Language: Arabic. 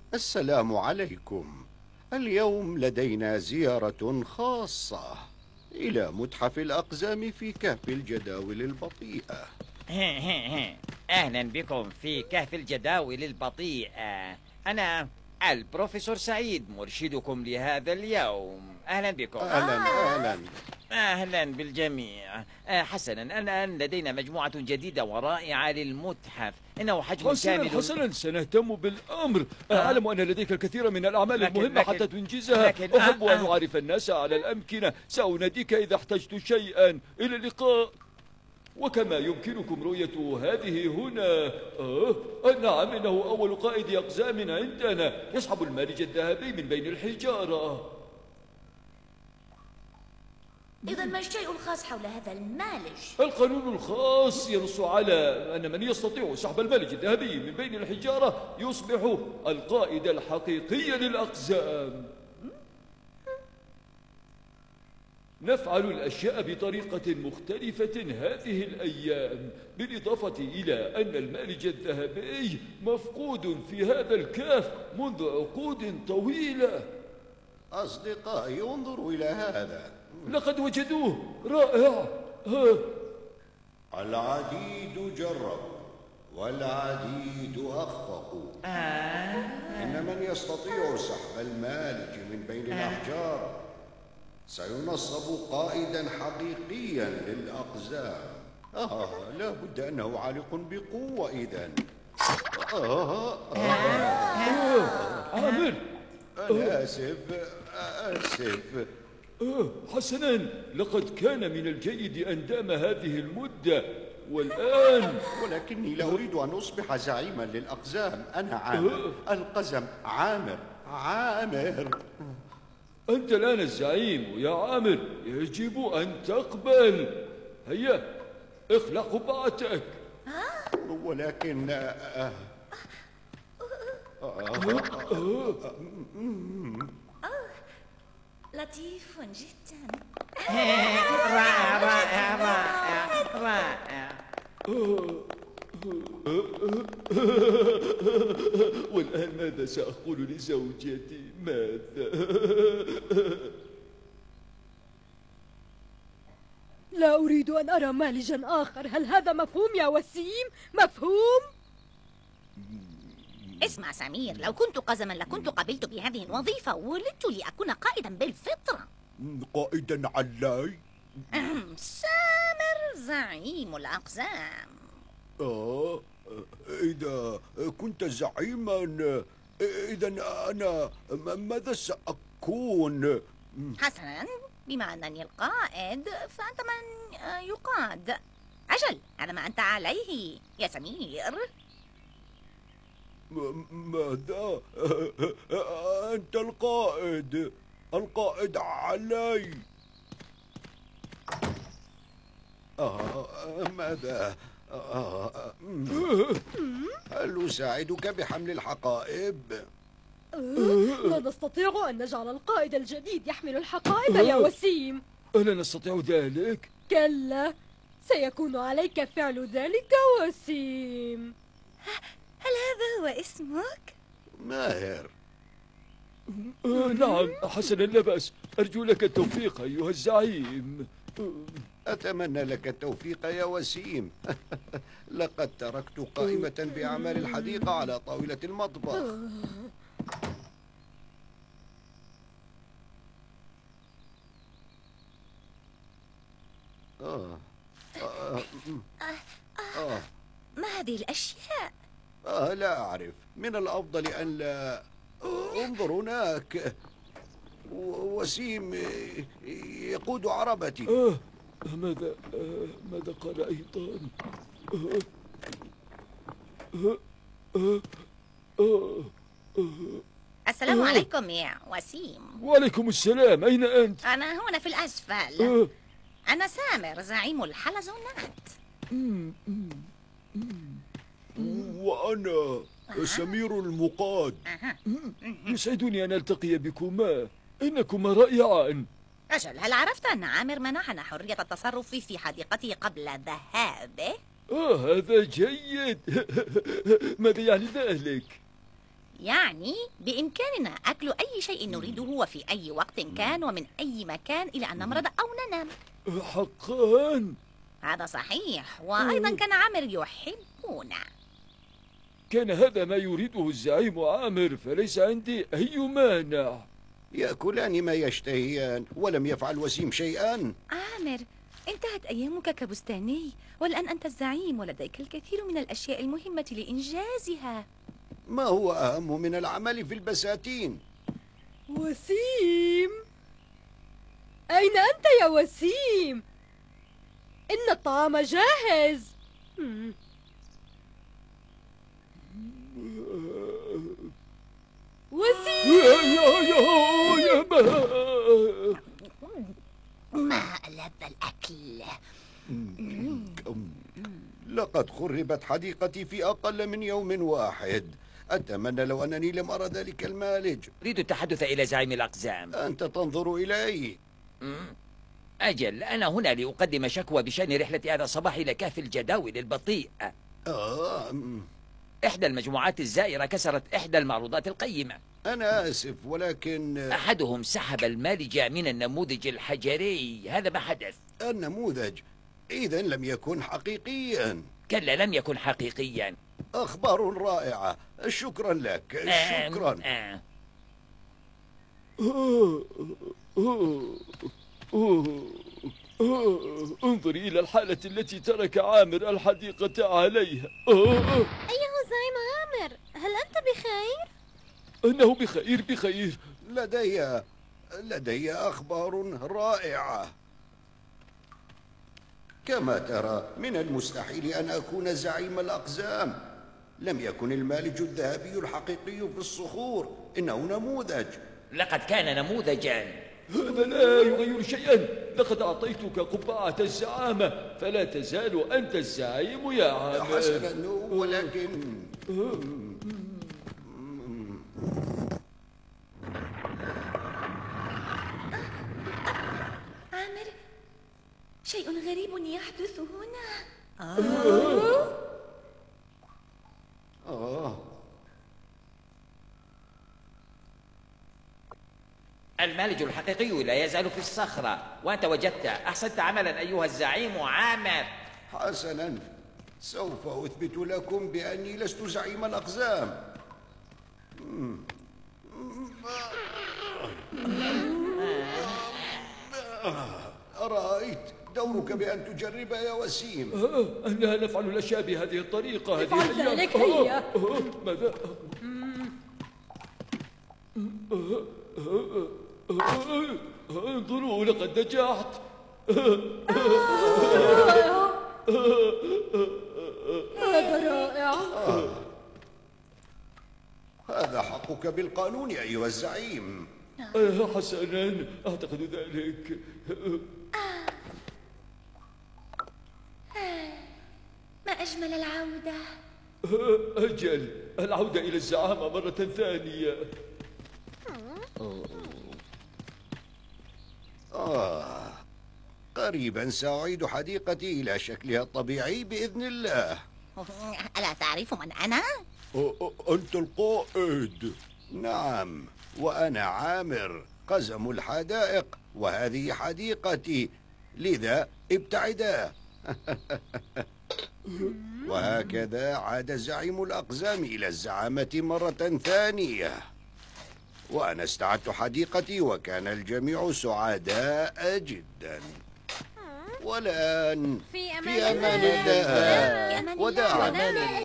السلام عليكم. اليوم لدينا زيارة خاصة إلى متحف الأقزام في كهف الجداول البطيئة. أهلا بكم في كهف الجداول البطيئة. أنا البروفيسور سعيد مرشدكم لهذا اليوم. أهلا بكم. أهلا. أهلا بالجميع. حسنا، الآن لدينا مجموعة جديدة ورائعة للمتحف. إنه حجم كامل. حسنا سنهتم بالأمر. أعلم أن لديك الكثير من الأعمال المهمة حتى تنجزها. أحب أن أعرف الناس على الأمكنة. سأناديك إذا احتجت شيئا. إلى اللقاء. وكما يمكنكم رؤية هذه هنا نعم، إنه أول قائد أقزام عندنا، يسحب المارج الذهبي من بين الحجارة. إذا ما الشيء الخاص حول هذا المالج؟ القانون الخاص ينص على أن من يستطيع سحب المالج الذهبي من بين الحجارة يصبح القائد الحقيقي للأقزام. نفعل الأشياء بطريقة مختلفة هذه الأيام، بالإضافة إلى أن المالج الذهبي مفقود في هذا الكهف منذ عقود طويلة. أصدقائي، انظروا إلى هذا. لقد وجدوه. رائع. العديد جرب والعديد أخفقوا. إن من يستطيع سحب المالج من بين الأحجار سينصب قائدا حقيقيا للأقزام. لا بد أنه عالق بقوة إذن. عامر، أنا آسف. حسنا، لقد كان من الجيد أن دام هذه المدة، والآن ولكني لا أريد أن أصبح زعيما للأقزام. أنا عامر القزم. عامر. أنت الآن الزعيم يا عامر، يجب أن تقبل. هيا اخلع قبعتك. ولكن لطيف جدا. رائع. والآن ماذا سأقول لزوجتي؟ ماذا؟ لا أريد أن أرى مالجا آخر. هل هذا مفهوم يا وسيم؟ مفهوم؟ اسمع سمير، لو كنت قزما لكنت قبلت بهذه الوظيفة. ولدت لأكون قائدا بالفطرة. قائدا علاي؟ سامر زعيم الأقزام. إذا كنت زعيما، إذا أنا ماذا سأكون؟ حسنا، بما أنني القائد فأنت من يقاد. أجل، هذا ما أنت عليه يا سمير. ماذا؟ أنت القائد علي. ماذا؟ هل أساعدك بحمل الحقائب؟ لا نستطيع أن نجعل القائد الجديد يحمل الحقائب يا وسيم. ألا نستطيع ذلك؟ كلا، سيكون عليك فعل ذلك وسيم. هل هذا هو اسمك؟ ماهر. نعم، حسنا، لا بأس. أرجو لك التوفيق أيها الزعيم. أتمنى لك التوفيق يا وسيم. لقد تركت قائمة بأعمال الحديقة على طاولة المطبخ. ما هذه الأشياء؟ لا أعرف. من الأفضل أن لا. انظر هناك. وسيم يقود عربتي. ماذا قال أيضا؟ السلام عليكم يا وسيم. وعليكم السلام. أين أنت؟ أنا هنا في الأسفل. أنا سامر زعيم الحلزونات. وأنا سمير المقاد. يسعدني أن ألتقي بكما. إنكما رائعان. أجل، هل عرفت أن عامر منحنا حرية التصرف في حديقته قبل ذهابه؟ هذا جيد. ماذا يعني ذلك؟ يعني بإمكاننا أكل أي شيء نريده وفي أي وقت كان ومن أي مكان إلى أن نمرض أو ننام. حقا؟ هذا صحيح، وأيضا كان عامر يحبنا. كان هذا ما يريده الزعيم عامر، فليس عندي أي مانع. يأكلان ما يشتهيان، ولم يفعل وسيم شيئا. عامر، انتهت أيامك كبستاني، والآن أنت الزعيم ولديك الكثير من الأشياء المهمة لإنجازها. ما هو أهم من العمل في البساتين؟ وسيم، أين أنت يا وسيم؟ إن الطعام جاهز. وسيم، ما لذ الأكل. لقد خربت حديقتي في أقل من يوم واحد. أتمنى لو أنني لم أرى ذلك المالج. أريد التحدث إلى زعيم الأقزام. أنت تنظر إلي. أجل، أنا هنا لأقدم شكوى بشأن رحلة هذا الصباح إلى كهف الجداول البطيء. إحدى المجموعات الزائرة كسرت إحدى المعروضات القيمة. أنا آسف، ولكن أحدهم سحب المالج من النموذج الحجري. هذا ما حدث. النموذج إذن لم يكن حقيقيا. كلا، لم يكن حقيقيا. أخبار رائعة، شكرا لك. شكرا. انظري إلى الحالة التي ترك عامر الحديقة عليها. أيها الزعيم عامر، هل أنت بخير؟ أنه بخير بخير. لدي أخبار رائعة. كما ترى، من المستحيل أن أكون زعيم الأقزام. لم يكن المالج الذهبي الحقيقي في الصخور، إنه نموذج. لقد كان نموذجا. هذا لا يغير شيئا. لقد أعطيتك قبعة الزعامة، فلا تزال أنت الزعيم يا عامر. حسنا، ولكن عامر، شيء غريب يحدث هنا. المالج الحقيقي لا يزال في الصخرة، وأنت وجدته. أحسنت عملا أيها الزعيم عامر. حسنا، سوف أثبت لكم بأني لست زعيم الأقزام. أرأيت؟ دورك بأن تجرب يا وسيم. أننا نفعل الأشياء بهذه الطريقة. افعل ذلك هيا. ماذا؟ انظروا، لقد نجحت. هذا رائع. هذا حقك بالقانون أيها الزعيم. حسنا، أعتقد ذلك. ما أجمل العودة. أجل، العودة إلى الزعامة مرة ثانية. قريبا سأعيد حديقتي إلى شكلها الطبيعي بإذن الله. ألا تعرف من أنا؟ أنت القائد. نعم، وأنا عامر قزم الحدائق، وهذه حديقتي، لذا ابتعدا. وهكذا عاد زعيم الأقزام إلى الزعامة مرة ثانية، وأنا استعدت حديقتي وكان الجميع سعداء جدا. والآن في أمان الله. وداعا.